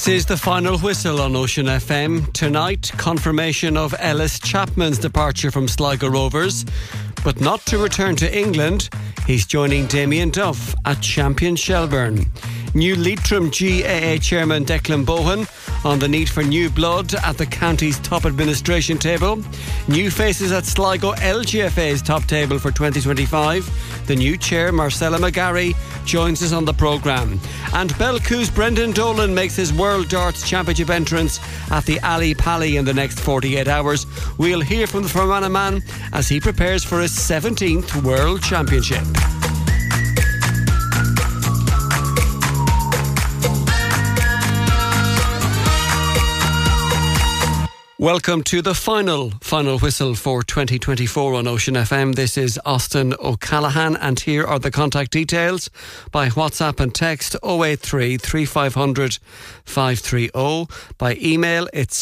This is the final whistle on Ocean FM. Tonight, confirmation of Ellis Chapman's departure from Sligo Rovers, but not to return to England. He's joining Damien Duff at Champion Shelbourne. New Leitrim GAA chairman Declan Bohan on the need for new blood at the county's top administration table. New faces at Sligo LGFA's top table for 2025. The new chair, Marcella McGarry, joins us on the programme. And Belcoo's Brendan Dolan makes his World Darts Championship entrance at the Ali Pali in the next 48 hours. We'll hear from the Fermanagh man as he prepares for his 17th World Championship. Welcome to the final whistle for 2024 on Ocean FM. This is Austin O'Callaghan, and here are the contact details by WhatsApp and text 083 3500 530. By email, it's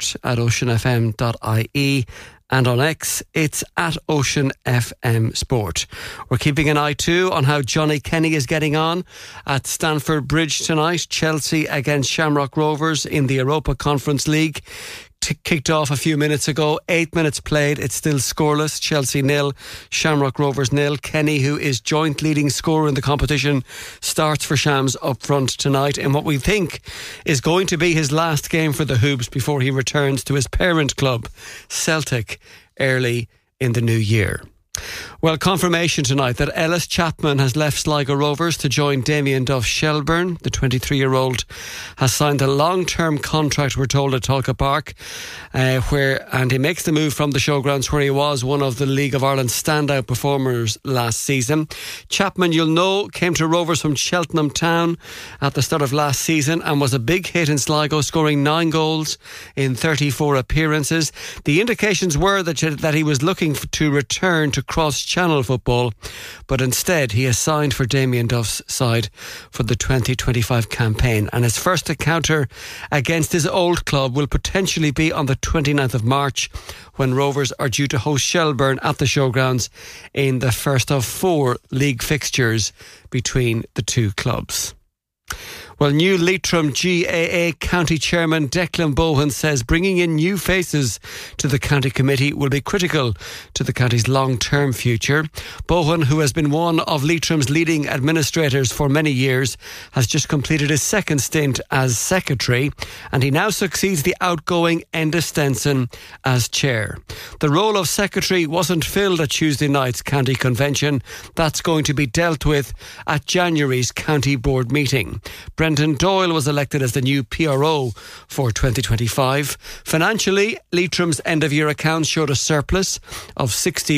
sport@oceanfm.ie. And on X, it's @OceanFMSport. We're keeping an eye too on how Johnny Kenny is getting on at Stamford Bridge tonight. Chelsea against Shamrock Rovers in the Europa Conference League. Kicked off a few minutes ago. 8 minutes played. It's still scoreless. Chelsea 0, Shamrock Rovers 0. Kenny, who is joint leading scorer in the competition, starts for Shams up front tonight in what we think is going to be his last game for the Hoops before he returns to his parent club, Celtic, early in the new year. Well, confirmation tonight that Ellis Chapman has left Sligo Rovers to join Damien Duff Shelbourne. The 23-year-old has signed a long-term contract, we're told, at Tulka Park, and he makes the move from the showgrounds where he was one of the League of Ireland's standout performers last season. Chapman, you'll know, came to Rovers from Cheltenham Town at the start of last season and was a big hit in Sligo, scoring 9 goals in 34 appearances. The indications were that he was looking to return to cross-channel football, but instead he has signed for Damien Duff's side for the 2025 campaign, and his first encounter against his old club will potentially be on the 29th of March, when Rovers are due to host Shelbourne at the showgrounds in the first of 4 league fixtures between the two clubs. Well, new Leitrim GAA County Chairman Declan Bohan says bringing in new faces to the county committee will be critical to the county's long-term future. Bohan, who has been one of Leitrim's leading administrators for many years, has just completed his second stint as secretary, and he now succeeds the outgoing Enda Stenson as chair. The role of secretary wasn't filled at Tuesday night's county convention. That's going to be dealt with at January's county board meeting. Brendan Doyle was elected as the new PRO for 2025. Financially, Leitrim's end-of-year accounts showed a surplus of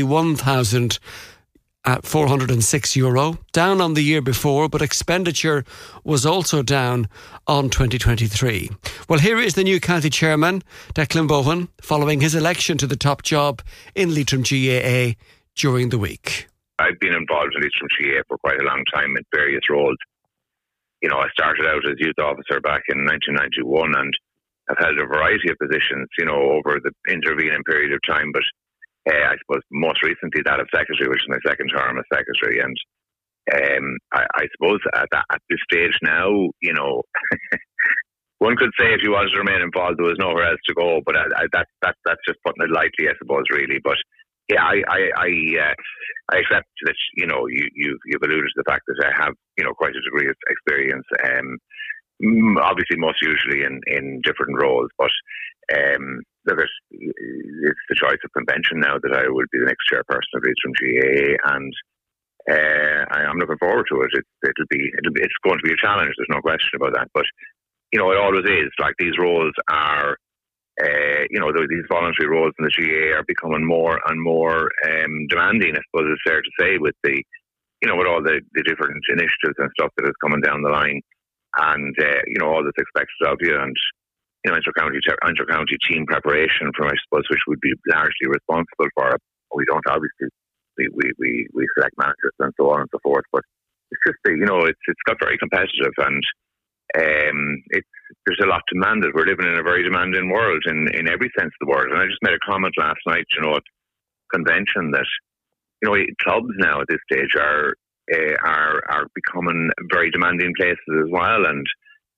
€61,406, down on the year before, but expenditure was also down on 2023. Well, here is the new county chairman, Declan Bohan, following his election to the top job in Leitrim GAA during the week. I've been involved in Leitrim GAA for quite a long time in various roles. You know, I started out as youth officer back in 1991 and have held a variety of positions, you know, over the intervening period of time. But I suppose most recently that of secretary, which is my second term as secretary. And I suppose at this stage now, you know, one could say if you wanted to remain involved, there was nowhere else to go. But that's just putting it lightly, I suppose, really. But yeah, I accept that, you know, you've alluded to the fact that I have, you know, quite a degree of experience, obviously most usually in different roles, but look, it's the choice of convention now that I will be the next chairperson of Leitrim GAA, and I'm looking forward to it. It's going to be a challenge, there's no question about that, but, you know, it always is. Like, these roles are, you know, these voluntary roles in the GAA are becoming more and more demanding, I suppose it's fair to say, with the, you know, with all the different initiatives and stuff that is coming down the line, and you know, all that's expected of you, and, you know, inter-county team preparation from, I suppose, which would be largely responsible for it. We don't obviously we select managers and so on and so forth, but it's just, you know, it's got very competitive, and there's a lot demanded. We're living in a very demanding world in every sense of the word. And I just made a comment last night, you know, at convention that, you know, clubs now at this stage are becoming very demanding places as well. And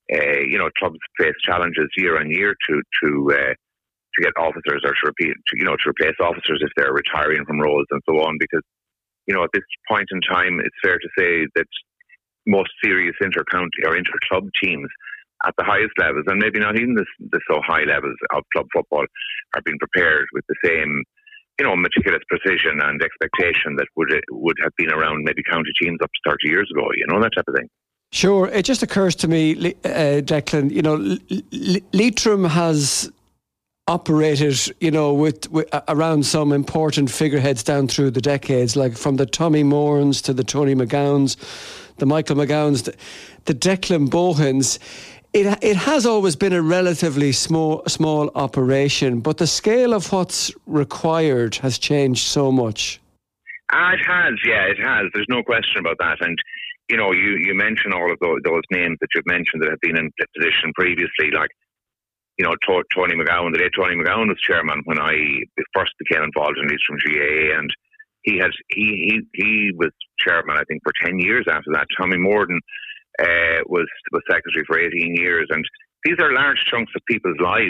clubs face challenges year on year to get officers or to replace officers if they're retiring from roles and so on. Because at this point in time, it's fair to say that most serious inter-county or inter-club teams at the highest levels, and maybe not even the so high levels of club football, are being prepared with the same, meticulous precision and expectation that would have been around maybe county teams up to 30 years ago, that type of thing. Sure. It just occurs to me, Declan, Leitrim has operated, with around some important figureheads down through the decades, like from the Tommy Moorns to the Tony McGowns, the Michael McGowns, the Declan Bohens. It has always been a relatively small operation, but the scale of what's required has changed so much. It has. There's no question about that. And you mention all of those names that you've mentioned that have been in position previously, like Tony McGowan. The late Tony McGowan was chairman when I first became involved in Leitrim GAA, and he was chairman, I think, for 10 years after that. Tommy Morden was secretary for 18 years, and these are large chunks of people's lives,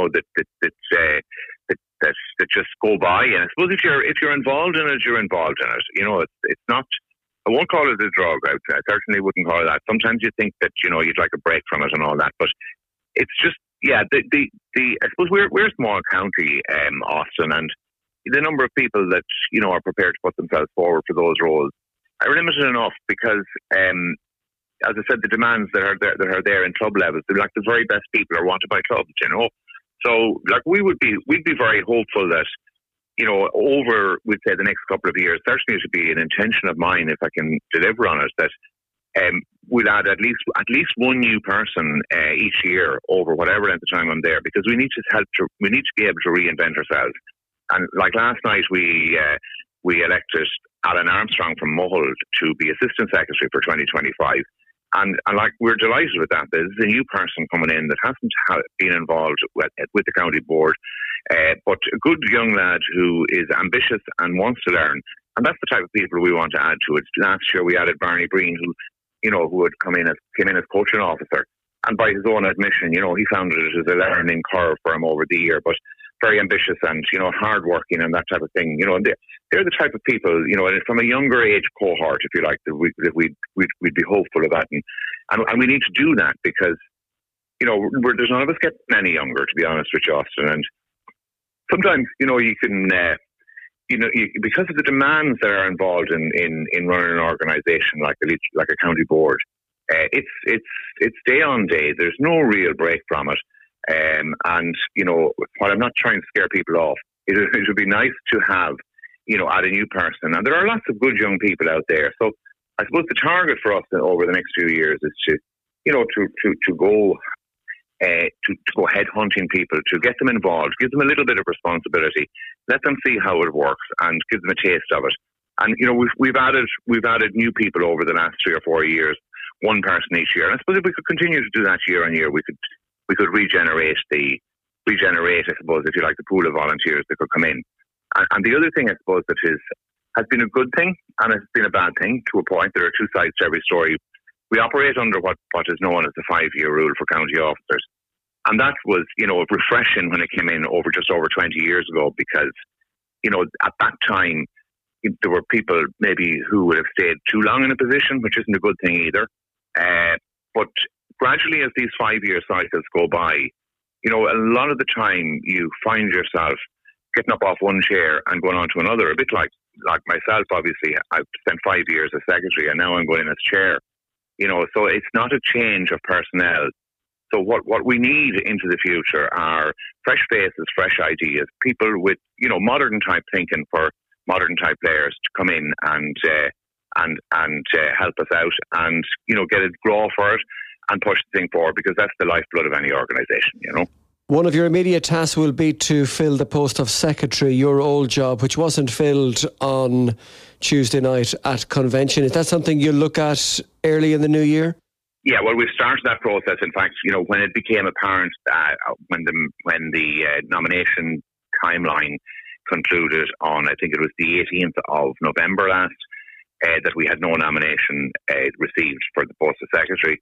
that just go by. And I suppose if you're involved in it, you're involved in it. It's not. I won't call it a drug. I certainly wouldn't call it that. Sometimes you think that you'd like a break from it and all that, but it's just I suppose we're a small county, Austin, and the number of people that are prepared to put themselves forward for those roles are limited enough because, as I said, the demands that are there in club levels, they're like the very best people are wanted by clubs, So, we'd be very hopeful that, over, we'd say, the next couple of years, certainly it should be an intention of mine, if I can deliver on it, that we'll add at least one new person each year over whatever length of time I'm there, because we need to be able to reinvent ourselves. And like last night, we elected Alan Armstrong from Mohill to be Assistant Secretary for 2025. And we're delighted with that. There's a new person coming in that hasn't been involved with the county board, but a good young lad who is ambitious and wants to learn. And that's the type of people we want to add to it. Last year we added Barney Breen, who had came in as coaching officer. And by his own admission, he found it as a learning curve for him over the year, but very ambitious and, hardworking and that type of thing. And they're the type of people, and from a younger age cohort, if you like, that we'd be hopeful of that. And we need to do that because, there's none of us getting any younger, to be honest with you, Austin. And sometimes, you can, because of the demands that are involved in running an organisation like a county board, it's day on day. There's no real break from it. And while I'm not trying to scare people off, it would be nice to have, add a new person. And there are lots of good young people out there. So I suppose the target for us over the next few years is to go headhunting people, to get them involved, give them a little bit of responsibility, let them see how it works, and give them a taste of it. And we've added new people over the last 3 or 4 years, one person each year. And I suppose if we could continue to do that year on year, we could regenerate, I suppose, if you like, the pool of volunteers that could come in. And the other thing, I suppose, that has been a good thing and it's been a bad thing to a point. There are two sides to every story. We operate under what is known as the 5-year rule for county officers. And that was, refreshing when it came in just over 20 years ago, because, at that time, there were people maybe who would have stayed too long in a position, which isn't a good thing either. But gradually, as these 5-year cycles go by, a lot of the time you find yourself getting up off one chair and going on to another, a bit like myself, obviously. I've spent 5 years as secretary and now I'm going in as chair. So it's not a change of personnel. So what we need into the future are fresh faces, fresh ideas, people with, modern type thinking for modern type players to come in and help us out and, get a grow for it and push the thing forward, because that's the lifeblood of any organisation, One of your immediate tasks will be to fill the post of secretary, your old job, which wasn't filled on Tuesday night at convention. Is that something you'll look at early in the new year? Yeah, well, we've started that process. In fact, when it became apparent when the nomination timeline concluded on, I think it was the 18th of November last, that we had no nomination received for the post of secretary.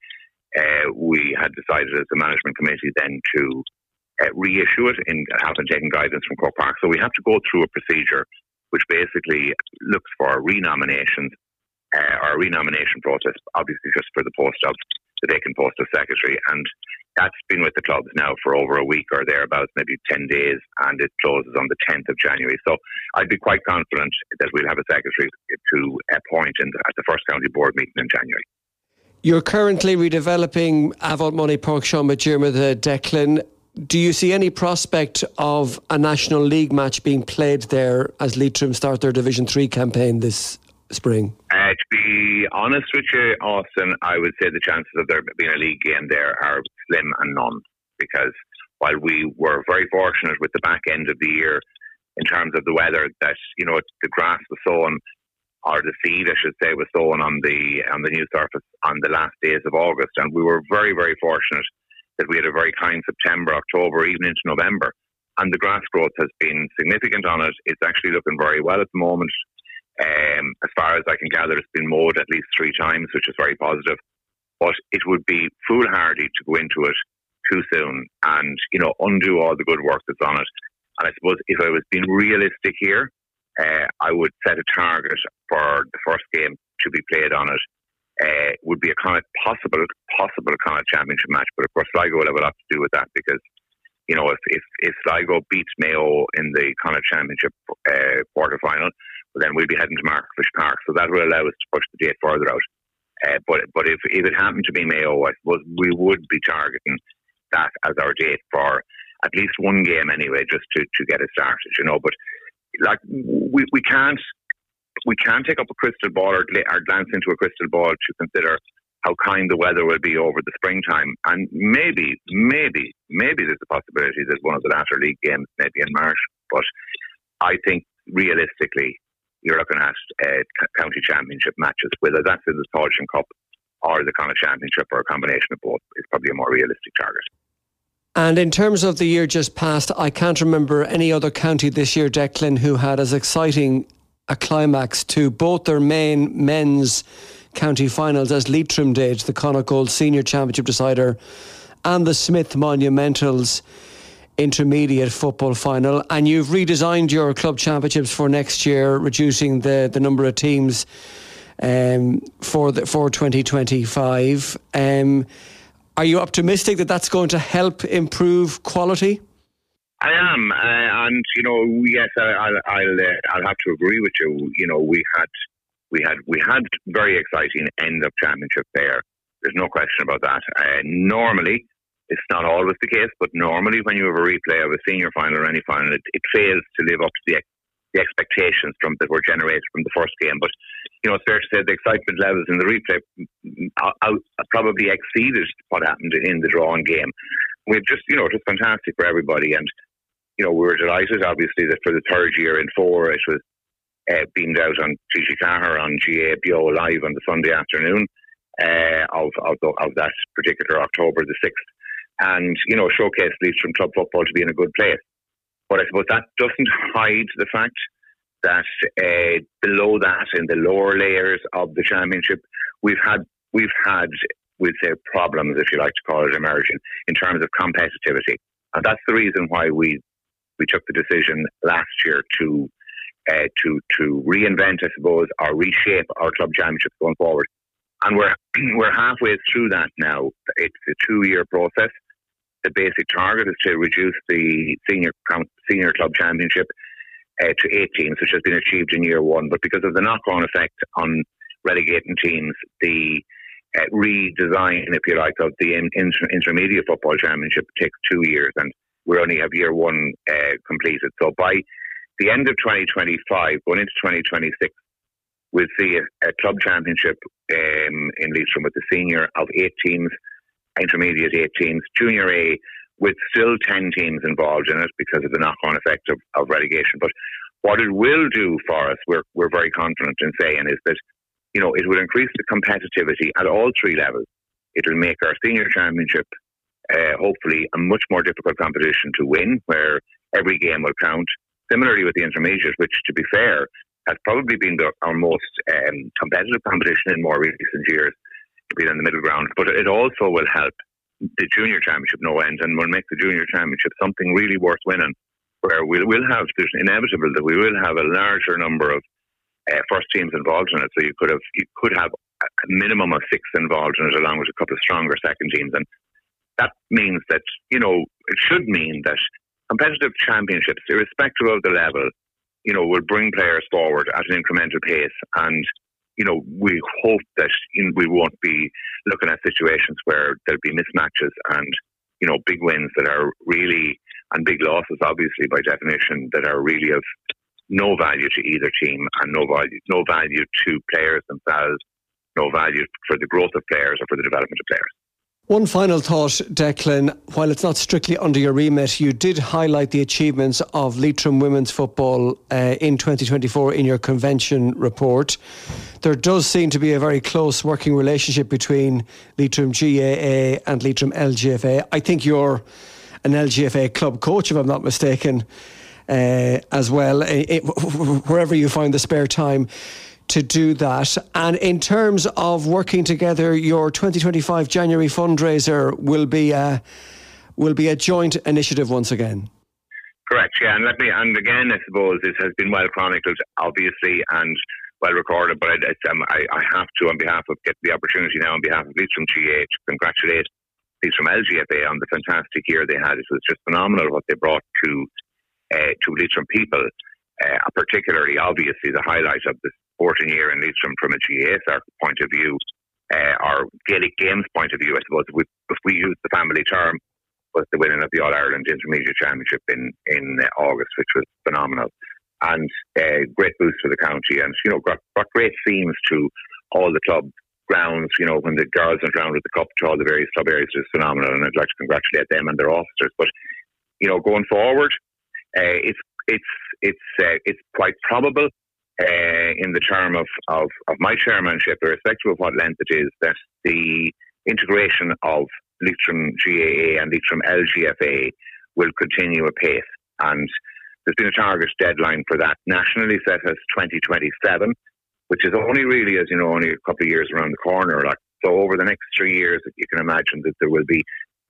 we had decided as a management committee then to reissue it and haven't taken guidance from Croke Park. So we have to go through a procedure which basically looks for renominations or a renomination process, obviously just for the post of the vacant post of secretary. And that's been with the clubs now for over a week or thereabouts, maybe 10 days, and it closes on the 10th of January. So I'd be quite confident that we'll have a secretary to appoint at the first county board meeting in January. You're currently redeveloping Avon Money Park, Sean McDermott, Declan. Do you see any prospect of a National League match being played there as Leitrim start their Division 3 campaign this spring? To be honest with you, Austin, I would say the chances of there being a league game there are slim and none, because while we were very fortunate with the back end of the year in terms of the weather, that the grass was sown, or the seed I should say was sown on the new surface on the last days of August, and we were very, very fortunate that we had a very kind September, October, even into November, and the grass growth has been significant on it. It's actually looking very well at the moment. As far as I can gather, it's been mowed at least 3 times, which is very positive. But it would be foolhardy to go into it too soon and, undo all the good work that's on it. And I suppose if I was being realistic here, I would set a target for the first game to be played on it. Would be a kind of possible kind of championship match. But of course, Sligo will have a lot to do with that, because if Sligo beats Mayo in the kind of championship quarter final, then we'll be heading to Markish Park. So that will allow us to push the date further out. But if it happened to be Mayo, I suppose we would be targeting that as our date for at least one game anyway, just to get it started. But like we can't take up a crystal ball or glance into a crystal ball to consider how kind the weather will be over the springtime. And maybe there's a possibility that one of the latter league games may be in March. But I think realistically, you're looking at county championship matches, whether that's in the Tailteann Cup or the kind of championship or a combination of both. Is probably a more realistic target. And in terms of the year just past, I can't remember any other county this year, Declan, who had as exciting a climax to both their main men's county finals as Leitrim did, the Connacht Gold Senior Championship decider, and the Smith Monumentals intermediate football final. And you've redesigned your club championships for next year, reducing the number of teams for 2025. Are you optimistic that that's going to help improve quality? I am, and yes, I'll have to agree with you. We had very exciting end of championship there. There's no question about that. Normally, it's not always the case, but normally when you have a replay of a senior final or any final, it fails to live up to the expectations that were generated from the first game. But it's fair to say the excitement levels in the replay probably exceeded what happened in the drawn game. We've just fantastic for everybody, and we were delighted, obviously, that for the third year in 4, it was beamed out on TG Cahir on GABO live on the Sunday afternoon of that particular October the 6th, and showcased Leitrim club football to be in a good place. But I suppose that doesn't hide the fact that below that, in the lower layers of the championship, we've had we'd say problems, if you like to call it, emerging in terms of competitivity, and that's the reason why we took the decision last year to reinvent, I suppose, or reshape our club championships going forward. And we're halfway through that now. It's a 2-year process. The basic target is to reduce the senior club championship to 8 teams, which has been achieved in year 1. But because of the knock-on effect on relegating teams, the redesign, if you like, of the intermediate football championship takes 2 years, and we only have year 1 completed. So by the end of 2025, going into 2026, we'll see a club championship in Leitrim with the senior of 8 teams, intermediate 8 teams, junior A with still 10 teams involved in it because of the knock-on effect of relegation. But what it will do for us, we're very confident in saying, is that it will increase the competitivity at all 3 levels. It will make our senior championship hopefully a much more difficult competition to win, where every game will count. Similarly with the intermediate, which, to be fair, has probably been our most competitive competition in more recent years. being in the middle ground. But it also will help the junior championship no end, and will make the junior championship something really worth winning, where there's inevitable that we will have a larger number of first teams involved in it. So you could have a minimum of 6 involved in it, along with a couple of stronger second teams, and that means that, it should mean that competitive championships, irrespective of the level, will bring players forward at an incremental pace. And, we hope that we won't be looking at situations where there'll be mismatches and, big wins that are really, and big losses, obviously, by definition, that are really of no value to either team, and no value to players themselves, no value for the growth of players or for the development of players. One final thought, Declan. While it's not strictly under your remit, you did highlight the achievements of Leitrim women's football in 2024 in your convention report. There does seem to be a very close working relationship between Leitrim GAA and Leitrim LGFA. I think you're an LGFA club coach, if I'm not mistaken, as well, wherever you find the spare time to do that. And in terms of working together, your 2025 January fundraiser will be a joint initiative once again. Correct, yeah. And again, I suppose this has been well chronicled, obviously, and well recorded, but I have to, on behalf of, get the opportunity now on behalf of Leitrim GAA to congratulate Leitrim LGFA on the fantastic year they had. It was just phenomenal what they brought to Leitrim people, particularly, obviously, the highlight of the sporting year in Leitrim from a GAA point of view, or Gaelic Games point of view, I suppose, if we use the family term, was the winning of the All-Ireland Intermediate Championship in August, which was phenomenal. And great boost for the county, and, got great themes to all the club grounds, when the girls went round with the cup to all the various club areas. It was phenomenal, and I'd like to congratulate them and their officers. But, going forward, it's quite probable, in the term of my chairmanship, irrespective of what length it is, that the integration of Leitrim GAA and Leitrim LGFA will continue apace. And there's been a target deadline for that nationally set as 2027, which is only really, as you know, only a couple of years around the corner. So over the next 3 years, you can imagine that there will be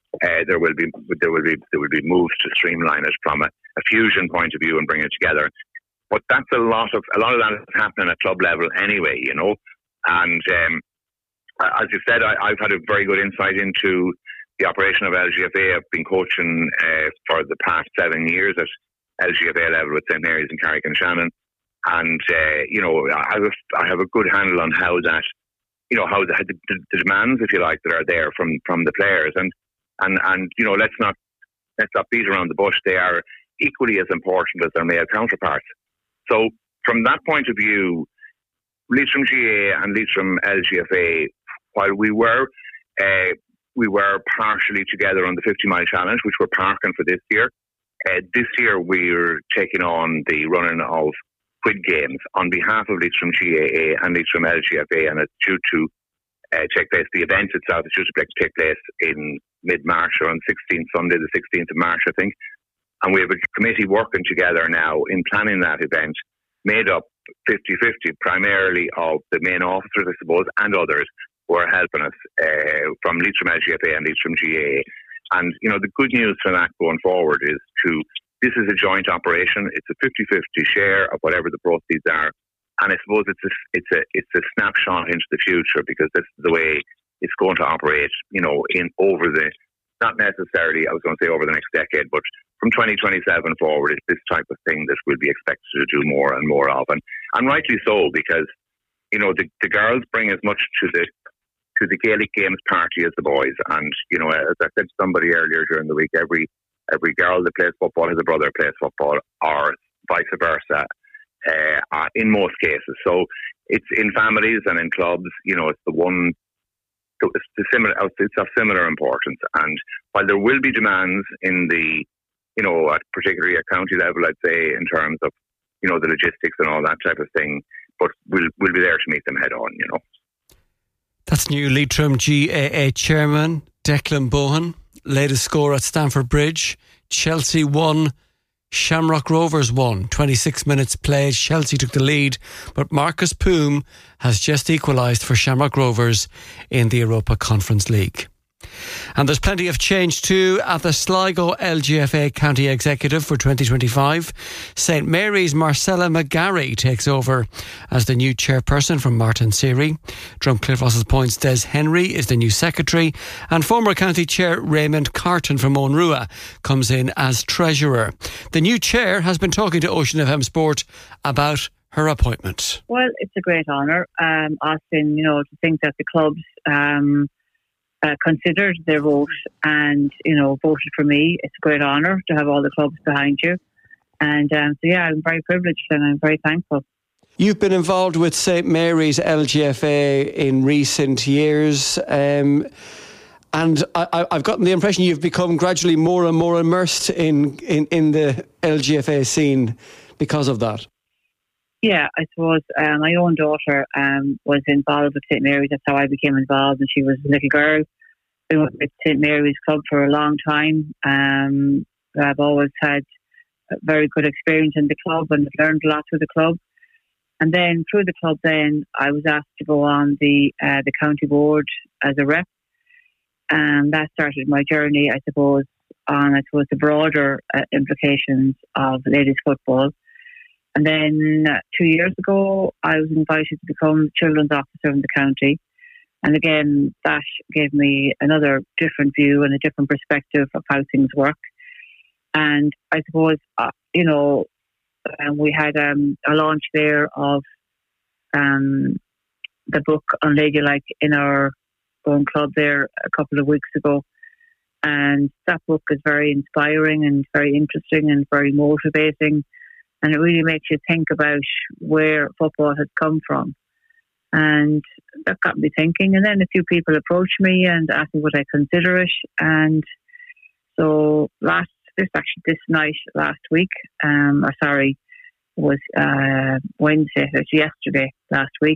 moves to streamline it from a fusion point of view and bring it together. But that's a lot of that is happening at club level anyway, And as you said, I've had a very good insight into the operation of LGFA. I've been coaching for the past 7 years at LGFA level with St Mary's and Carrick-on-Shannon, and I have a good handle on how that, how the demands, if you like, that are there from the players, and let's not beat around the bush. They are equally as important as their male counterparts. So from that point of view, Leitrim GAA and Leitrim LGFA, while we were partially together on the 50-mile challenge, which we're parking for this year. This year we're taking on the running of Quid Games on behalf of Leitrim GAA and Leitrim LGFA, and it's due to take place. The event itself is due to take place in mid-March, or on Sunday the 16th of March, I think. And we have a committee working together now in planning that event, made up 50-50 primarily of the main officers, I suppose, and others who are helping us from Leitrim LGFA and Leitrim GAA. And, the good news for that going forward is this is a joint operation. It's a 50-50 share of whatever the proceeds are. And I suppose it's a snapshot into the future, because this is the way it's going to operate, not necessarily, I was going to say over the next decade, but from 2027 forward, it's this type of thing that we'll be expected to do more and more of. And rightly so, because, the girls bring as much to the Gaelic Games party as the boys. And, as I said to somebody earlier during the week, every girl that plays football has a brother who plays football, or vice versa, in most cases. So it's in families and in clubs, it's the one. So it's of similar importance. And while there will be demands in the, particularly at county level, I'd say, in terms of, the logistics and all that type of thing, but we'll be there to meet them head on, That's new Leitrim GAA chairman Declan Bohan. Latest score at Stamford Bridge: Chelsea 1, Shamrock Rovers won. 26 minutes played. Chelsea took the lead, but Marcus Poom has just equalised for Shamrock Rovers in the Europa Conference League. And there's plenty of change too at the Sligo LGFA County Executive for 2025. St Mary's Marcella McGarry takes over as the new chairperson from Martin Seary. Drumcliff Russell Point's Des Henry is the new secretary, and former county chair Raymond Carton from Monrua comes in as treasurer. The new chair has been talking to Ocean FM Sport about her appointment. Well, it's a great honour, Austin, to think that the clubs considered their vote and, voted for me. It's a great honour to have all the clubs behind you. And I'm very privileged and I'm very thankful. You've been involved with St Mary's LGFA in recent years. And I've gotten the impression you've become gradually more and more immersed in the LGFA scene because of that. Yeah, I suppose my own daughter was involved with St Mary's. That's how I became involved, and she was a little girl. Been with St Mary's Club for a long time. I've always had a very good experience in the club and learned a lot through the club. And then through the club, I was asked to go on the county board as a rep, and that started my journey, I suppose, on the broader implications of ladies football. And then 2 years ago, I was invited to become children's officer in the county. And again, that gave me another different view and a different perspective of how things work. And I suppose, we had a launch there of the book on Ladylike in our own club there a couple of weeks ago. And that book is very inspiring and very interesting and very motivating. And it really makes you think about where football has come from. And that got me thinking. And then a few people approached me and asked me would I consider it. And so this night last week, it was Wednesday, it was yesterday last week,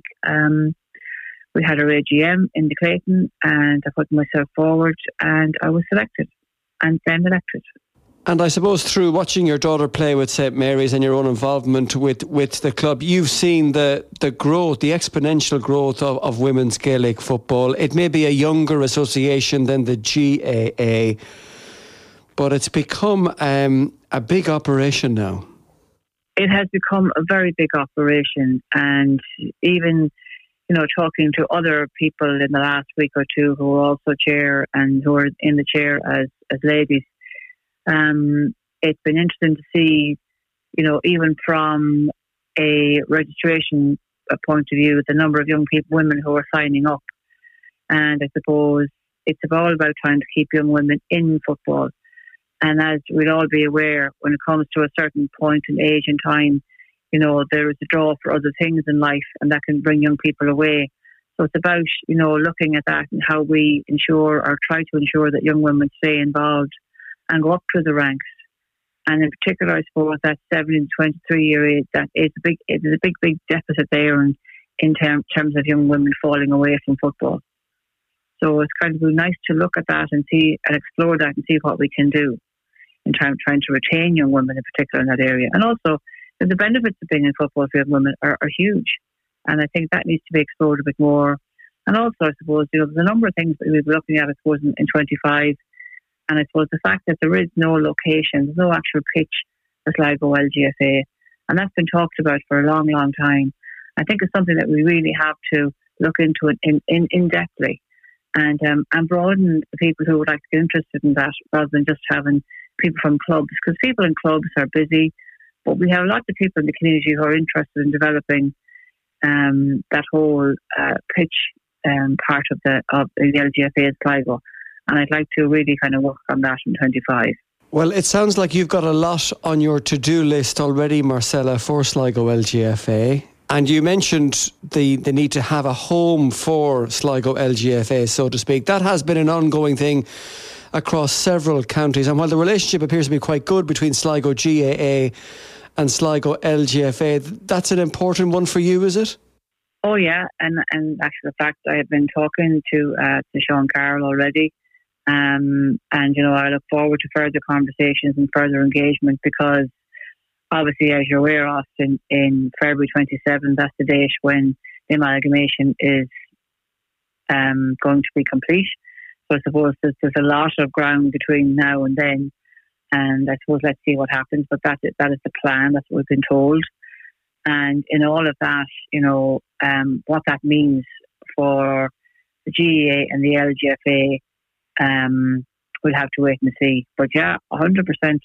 we had our AGM in the Clayton and I put myself forward and I was selected and then elected. And I suppose through watching your daughter play with St Mary's and your own involvement with the club, you've seen the growth, the exponential growth of women's Gaelic football. It may be a younger association than the GAA, but it's become a big operation now. It has become a very big operation, and even talking to other people in the last week or two who are also chair and who are in the chair as ladies. It's been interesting to see, even from a registration point of view, the number of young women who are signing up. And I suppose it's all about trying to keep young women in football. And as we'd all be aware, when it comes to a certain point in age and time, there is a draw for other things in life and that can bring young people away. So it's about, looking at that and how we ensure or try to ensure that young women stay involved and go up through the ranks. And in particular, I suppose that 17 to 23 year age, that is a big deficit there in terms of young women falling away from football. So it's kind of nice to look at that and see and explore that and see what we can do in trying to retain young women in particular in that area. And also, the benefits of being in football for young women are huge. And I think that needs to be explored a bit more. And also, I suppose, there's a number of things that we'll be looking at, I suppose, in 25. And I suppose the fact that there is no location, there's no actual pitch for Sligo LGFA, and that's been talked about for a long, long time. I think it's something that we really have to look into in depthly and broaden the people who would like to get interested in that rather than just having people from clubs. Because people in clubs are busy, but we have lots of people in the community who are interested in developing that whole pitch part of the LGFA at Sligo. And I'd like to really kind of work on that in 25. Well, it sounds like you've got a lot on your to-do list already, Marcella, for Sligo LGFA. And you mentioned the need to have a home for Sligo LGFA, so to speak. That has been an ongoing thing across several counties. And while the relationship appears to be quite good between Sligo GAA and Sligo LGFA, that's an important one for you, is it? Oh, yeah. And actually, the fact I have been talking to Sean Carroll already. And, I look forward to further conversations and further engagement because obviously, as you're aware, Austin, in February 27, that's the date when the amalgamation is going to be complete. So I suppose there's a lot of ground between now and then, and I suppose let's see what happens. But that is the plan. That's what we've been told. And in all of that, what that means for the GAA and the LGFA, we'll have to wait and see. But yeah, 100%,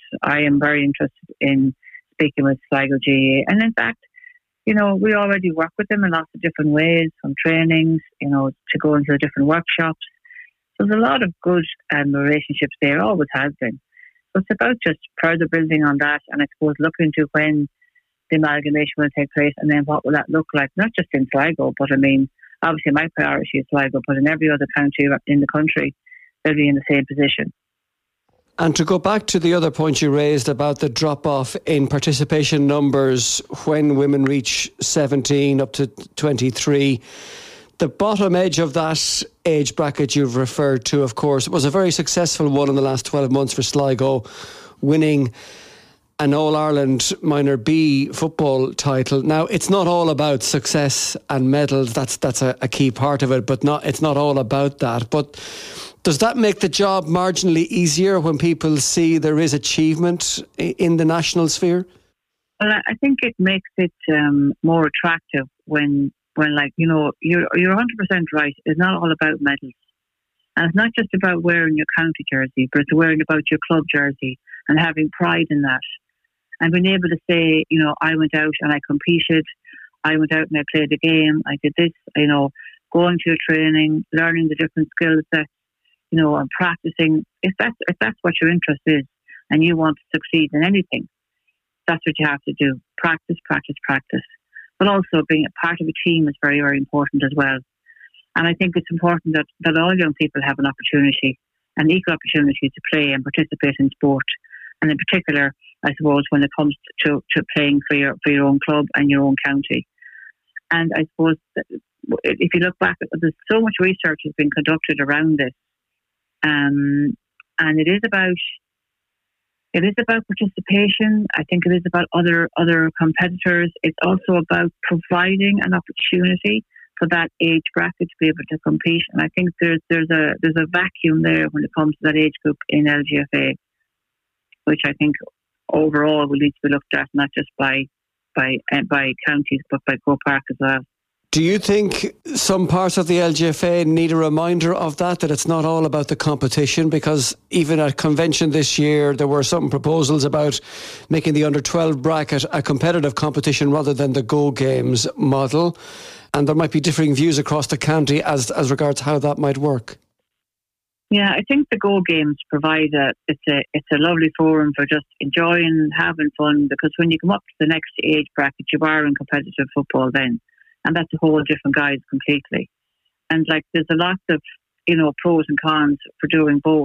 I am very interested in speaking with Sligo GAA. And in fact, we already work with them in lots of different ways, from trainings, to go into the different workshops. So there's a lot of good relationships there, always has been. So it's about just further building on that, and I suppose looking to when the amalgamation will take place, and then what will that look like, not just in Sligo, but I mean, obviously my priority is Sligo, but in every other county in the country, they'll be in the same position. And to go back to the other point you raised about the drop-off in participation numbers when women reach 17 up to 23, the bottom edge of that age bracket you've referred to, of course, was a very successful one in the last 12 months for Sligo, winning an All-Ireland Minor B football title. Now, it's not all about success and medals. That's a key part of it, but it's not all about that. But does that make the job marginally easier when people see there is achievement in the national sphere? Well, I think it makes it more attractive when you're 100% right. It's not all about medals. And it's not just about wearing your county jersey, but it's wearing about your club jersey and having pride in that. And being able to say, I went out and I competed, I went out and I played a game, I did this, going to your training, learning the different skill sets, and practicing. If that's what your interest is and you want to succeed in anything, that's what you have to do. Practice, practice, practice. But also being a part of a team is very, very important as well. And I think it's important that all young people have an opportunity, an equal opportunity to play and participate in sport. And in particular, I suppose, when it comes to playing for your own club and your own county. And I suppose if you look back, there's so much research has been conducted around this. And it is about participation. I think it is about other competitors. It's also about providing an opportunity for that age bracket to be able to compete. And I think there's a vacuum there when it comes to that age group in LGFA, which I think overall will need to be looked at not just by counties but by Croke Park as well. Do you think some parts of the LGFA need a reminder of that it's not all about the competition? Because even at convention this year, there were some proposals about making the under-12 bracket a competitive competition rather than the Go Games model. And there might be differing views across the county as regards how that might work. Yeah, I think the Go Games provide it's a lovely forum for just enjoying, having fun, because when you come up to the next age bracket, you are in competitive football then. And that's a whole different guise completely. And there's a lot of, pros and cons for doing both.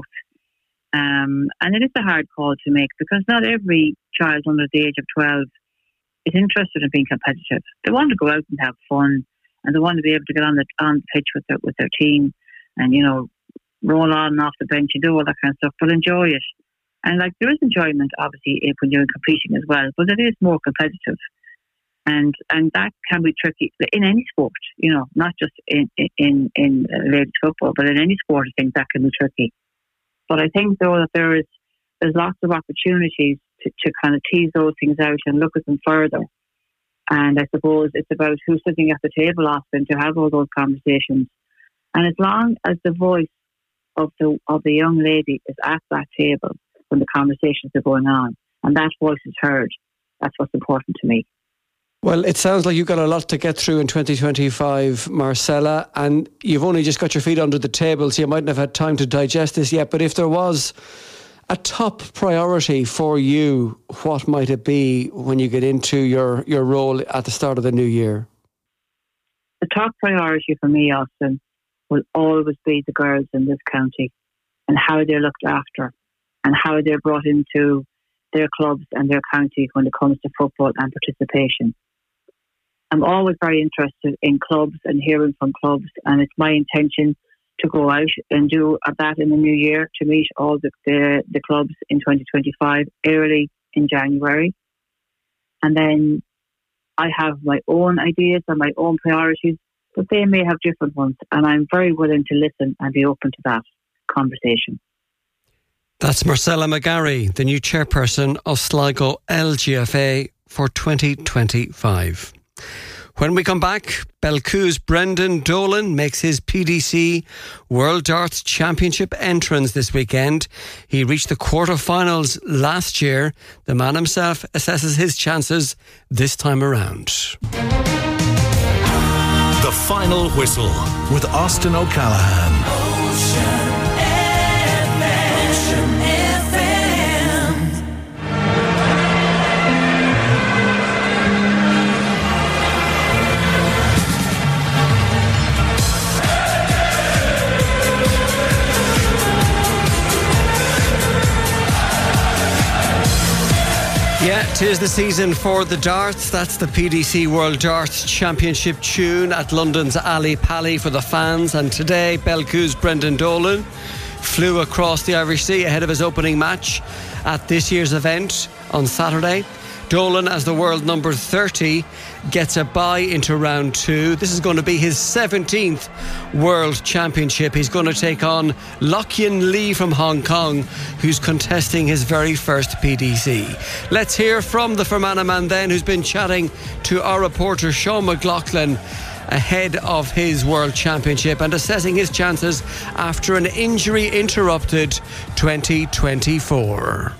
And it is a hard call to make because not every child under the age of 12 is interested in being competitive. They want to go out and have fun, and they want to be able to get on the pitch with their team and, roll on and off the bench and do all that kind of stuff, but enjoy it. And there is enjoyment, obviously, when you're competing as well, but it is more competitive. And that can be tricky in any sport, not just in ladies football, but in any sport. I think that can be tricky. But I think though that there's lots of opportunities to kind of tease those things out and look at them further. And I suppose it's about who's sitting at the table often to have all those conversations. And as long as the voice of the young lady is at that table when the conversations are going on, and that voice is heard, that's what's important to me. Well, it sounds like you've got a lot to get through in 2025, Marcella, and you've only just got your feet under the table, so you mightn't have had time to digest this yet. But if there was a top priority for you, what might it be when you get into your role at the start of the new year? The top priority for me, Austin, will always be the girls in this county and how they're looked after and how they're brought into their clubs and their county when it comes to football and participation. I'm always very interested in clubs and hearing from clubs, and it's my intention to go out and do that in the new year, to meet all the clubs in 2025 early in January. And then I have my own ideas and my own priorities, but they may have different ones. And I'm very willing to listen and be open to that conversation. That's Marcella McGarry, the new chairperson of Sligo LGFA for 2025. When we come back, Belcoo's Brendan Dolan makes his PDC World Darts Championship entrance this weekend. He reached the quarterfinals last year. The man himself assesses his chances this time around. The Final Whistle with Austin O'Callaghan. Yeah, 'tis the season for the darts. That's the PDC World Darts Championship tune at London's Ali Pally for the fans. And today, Belcoo's Brendan Dolan flew across the Irish Sea ahead of his opening match at this year's event on Saturday. Dolan, as the world number 30, gets a bye into round 2. This is going to be his 17th World Championship. He's going to take on Lochyun Lee from Hong Kong, who's contesting his very first PDC. Let's hear from the Fermanagh man then, who's been chatting to our reporter Sean McLaughlin ahead of his World Championship and assessing his chances after an injury-interrupted 2024.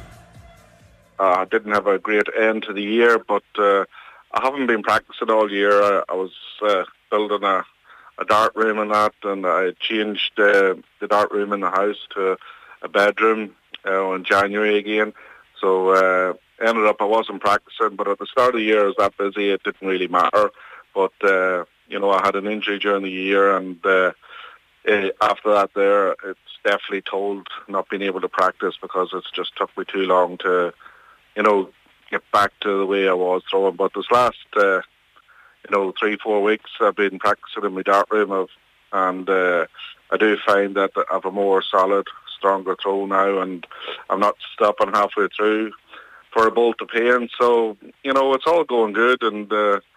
I didn't have a great end to the year, but I haven't been practicing all year. I was building a dart room and that, and I changed the dart room in the house to a bedroom in January again. So ended up I wasn't practicing, but at the start of the year I was that busy it didn't really matter. But I had an injury during the year, and after that there, it's definitely told not being able to practice because it's just took me too long to get back to the way I was throwing. But this last, 3-4 weeks, I've been practicing in my dart room, and I do find that I have a more solid, stronger throw now, and I'm not stopping halfway through for a bolt of pain. So, it's all going good, and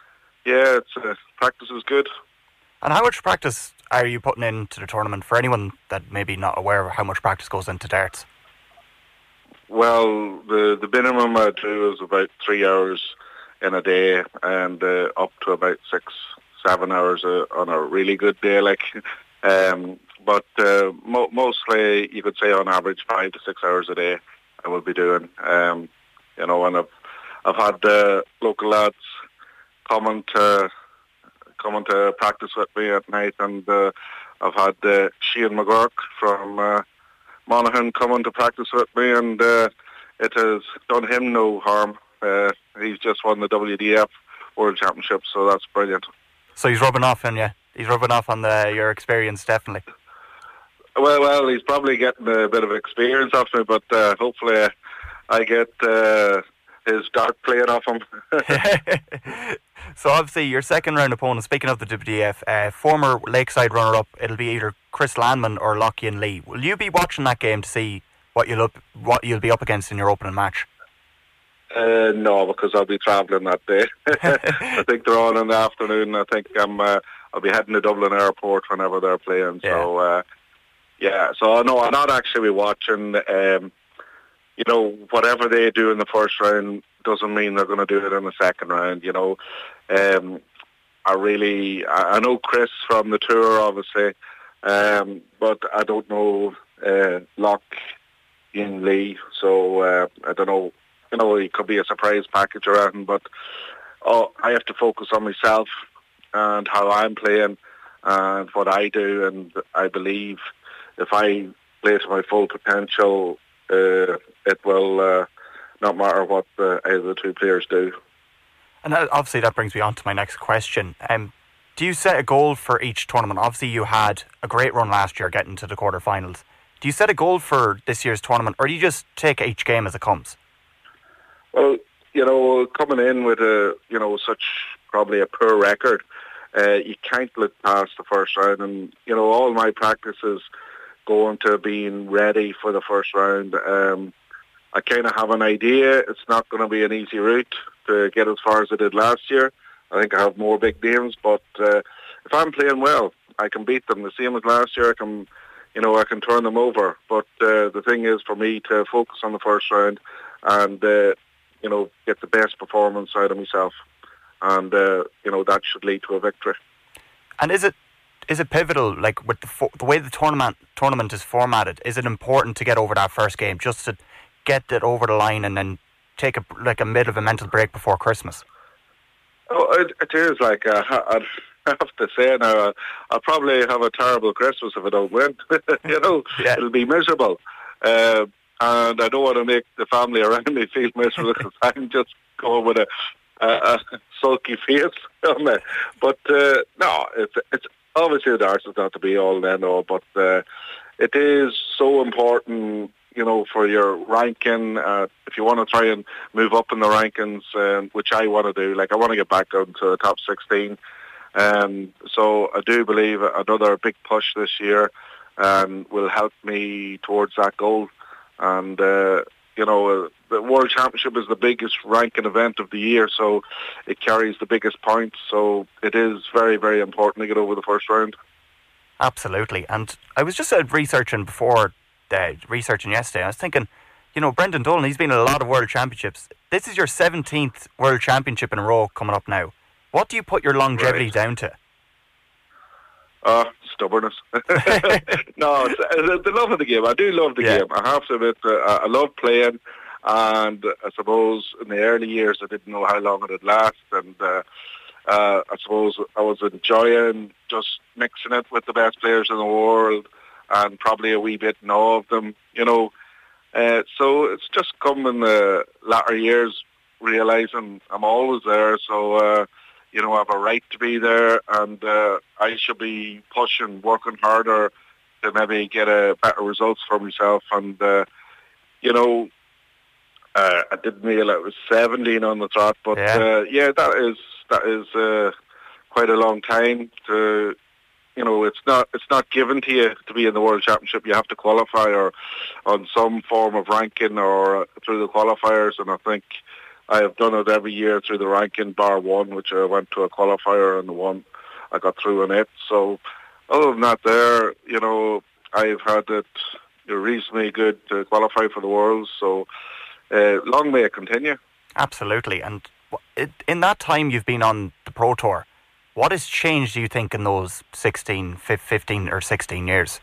practice is good. And how much practice are you putting into the tournament for anyone that may be not aware of how much practice goes into darts? Well, the minimum I do is about 3 hours in a day, and up to about 6-7 hours on a really good day. But mostly you could say on average 5 to 6 hours a day I will be doing. And I've had local lads coming to practice with me at night, and I've had Shane McGurk from Monaghan coming to practice with me, and it has done him no harm. He's just won the WDF World Championship, so that's brilliant. So he's rubbing off on you. He's rubbing off on your experience, definitely. Well, he's probably getting a bit of experience off me, but hopefully I get his dart playing off him. So obviously your second round opponent, speaking of the WDF, former Lakeside runner-up, it'll be either Chris Landman or Lochyun Lee. Will you be watching that game to see what you'll be up against in your opening match? No, because I'll be travelling that day. I think they're on in the afternoon. I think I'll be heading to Dublin Airport whenever they're playing. Yeah. So no, I'm not actually watching. Whatever they do in the first round doesn't mean they're going to do it in the second round. I know Chris from the tour, obviously, but I don't know Lochyun Lee, so I don't know. It could be a surprise package around, but I have to focus on myself and how I'm playing and what I do, and I believe if I play to my full potential, it will not matter what either the two players do. And obviously that brings me on to my next question. Do you set a goal for each tournament? Obviously you had a great run last year getting to the quarterfinals. Do you set a goal for this year's tournament, or do you just take each game as it comes? Well, coming in with such probably a poor record, you can't look past the first round, and all my practice is going to being ready for the first round. I kind of have an idea. It's not going to be an easy route to get as far as I did last year. I think I have more big names, but if I'm playing well, I can beat them. The same as last year, I can turn them over. But the thing is for me to focus on the first round and get the best performance out of myself, and that should lead to a victory. And is it pivotal, like with the way the tournament is formatted? Is it important to get over that first game, just to get it over the line and then take a bit of a mental break before Christmas? Oh, it is. Like I'd have to say now, I'll probably have a terrible Christmas if I don't win. It'll be miserable. And I don't want to make the family around me feel miserable because I'm just going with a sulky face on me. But no, it's obviously the darts is not to be all and end all, but it is so important, for your ranking. If you want to try and move up in the rankings, which I want to do, like I want to get back down to the top 16. So I do believe another big push this year will help me towards that goal. And the World Championship is the biggest ranking event of the year, so it carries the biggest points. So it is very, very important to get over the first round. Absolutely. And I was just researching yesterday. I was thinking, Brendan Dolan, he's been in a lot of World Championships. This is your 17th World Championship in a row coming up now. What do you put your longevity down to? Stubbornness. No, it's the love of the game. I do love the game. I have to admit, I love playing, and I suppose in the early years I didn't know how long it would last, and I suppose I was enjoying just mixing it with the best players in the world and probably a wee bit in awe of them, so it's just come in the latter years realising I'm always there, so I have a right to be there, and I should be pushing, working harder to maybe get a better results for myself. And I didn't realise it was 17 on the trot, but that is quite a long time to. It's not given to you to be in the World Championship. You have to qualify or on some form of ranking or through the qualifiers, and I think I have done it every year through the ranking, bar one, which I went to a qualifier and the one I got through in it. So other than that there, I've had it reasonably good to qualify for the Worlds. So long may it continue. Absolutely. And in that time you've been on the Pro Tour, what has changed, do you think, in those 15 or 16 years?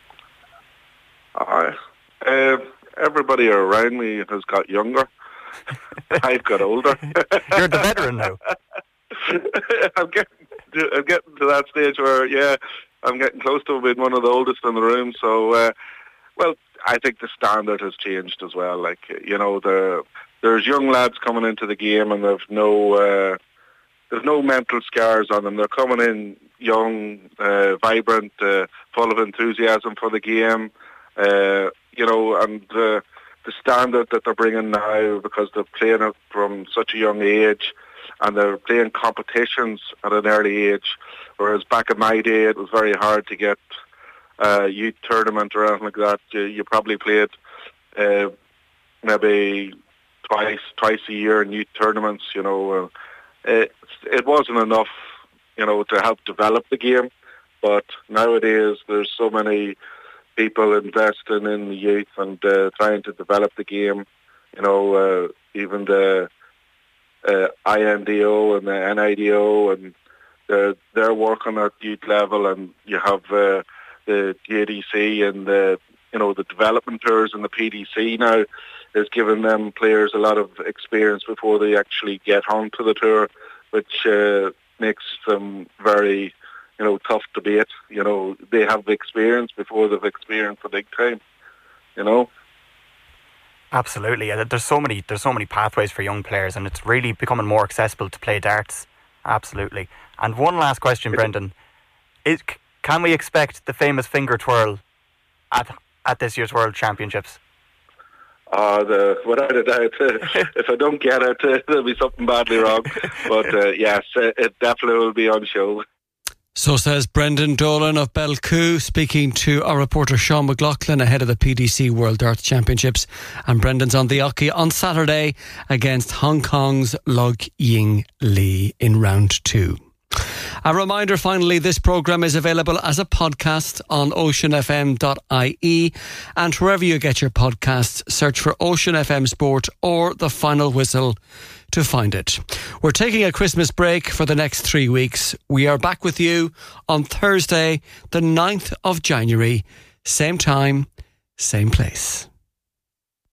Everybody around me has got younger. I've got older. You're the veteran now. I'm getting to that stage where, I'm getting close to being one of the oldest in the room. So, I think the standard has changed as well. Like, there's young lads coming into the game and there's no mental scars on them. They're coming in young, vibrant, full of enthusiasm for the game, and the standard that they're bringing now, because they're playing it from such a young age and they're playing competitions at an early age, whereas back in my day it was very hard to get a youth tournament or anything like that. You probably played maybe twice a year in youth tournaments. It wasn't enough, to help develop the game, but nowadays there's so many people investing in the youth and trying to develop the game. Even the INDO and the NIDO, and they're working at youth level, and you have the JDC and the development tours, and the PDC now is giving them players a lot of experience before they actually get onto the tour, which makes them very tough to beat. They have experience before they've experienced the big time. Absolutely. There's so many pathways for young players, and it's really becoming more accessible to play darts. Absolutely. And one last question, Brendan: can we expect the famous finger twirl at this year's World Championships? Without a doubt, if I don't get it, there'll be something badly wrong. But yes, it definitely will be on show. So says Brendan Dolan of Belcoo, speaking to our reporter Sean McLaughlin ahead of the PDC World Darts Championships. And Brendan's on the Oki on Saturday against Hong Kong's Lug Ying Lee in round 2. A reminder, finally, this programme is available as a podcast on oceanfm.ie, and wherever you get your podcasts, search for Ocean FM Sport or The Final Whistle to find it. We're taking a Christmas break for the next 3 weeks. We are back with you on Thursday, the 9th of January, same time, same place.